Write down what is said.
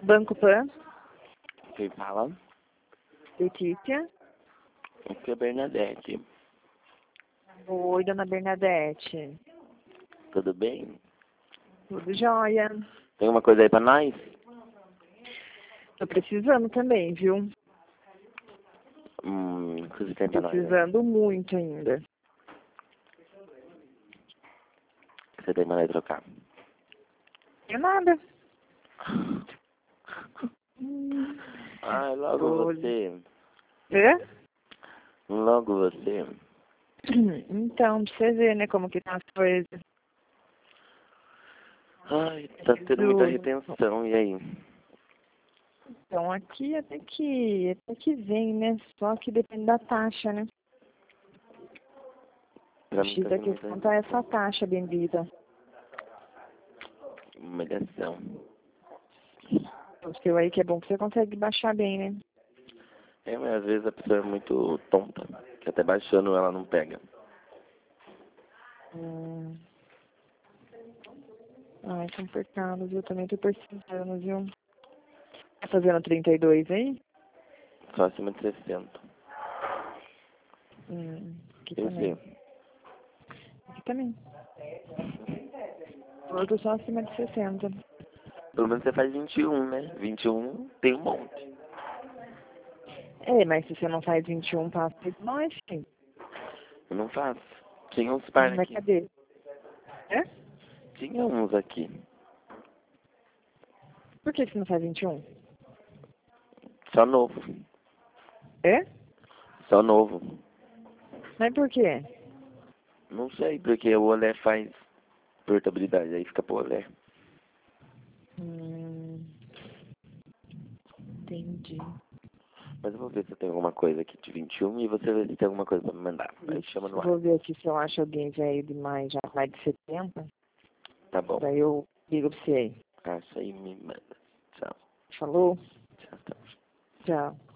Banco Pan, Quem fala? Letícia. Aqui é Bernadette. Oi, dona Bernadette. Tudo bem? Tudo jóia? Tem alguma coisa aí pra nós? Tô precisando também, viu? O que você tem pra nós? Precisando muito ainda. O que você tem pra nós trocar? Não é nada. Ai, logo Oi. você. É? Logo você. Então, pra você ver, né, como que tá as coisas. Ai, tá tendo muita retenção, e aí? Então, aqui até que vem, né? Só que depende da taxa, né? Pra O mim X tá da tendo muita questão tá essa retenção. taxa bendita. Humilhação. O seu aí que é bom que você consegue baixar bem, né? É, mas às vezes a pessoa é muito tonta, que até baixando ela não pega. Ai, complicado, eu também tô precisando, viu? Tá fazendo 32 aí? Só acima de 60. Aqui E também. você? Aqui também. Eu tô só acima de 60. Pelo menos você faz 21, né? 21 tem um monte. É, mas se você não faz 21, passa por nós, sim. Eu não faço. Tinha uns par Mas aqui. cadê? É? Tinha uns aqui. Por que você não faz 21? Só novo. É? Só novo. Mas por quê? Não sei, porque o olé faz portabilidade, aí fica pro olé. Entendi. Mas eu vou ver se eu tenho alguma coisa aqui de 21 e você vê se tem alguma coisa pra me mandar. Aí chama no ar. Vou ver aqui se eu acho alguém velho demais, já mais de 70. Tá bom. Daí eu ligo pra você aí. Acha aí me manda. Tchau. Falou? Tchau, tchau. Tchau.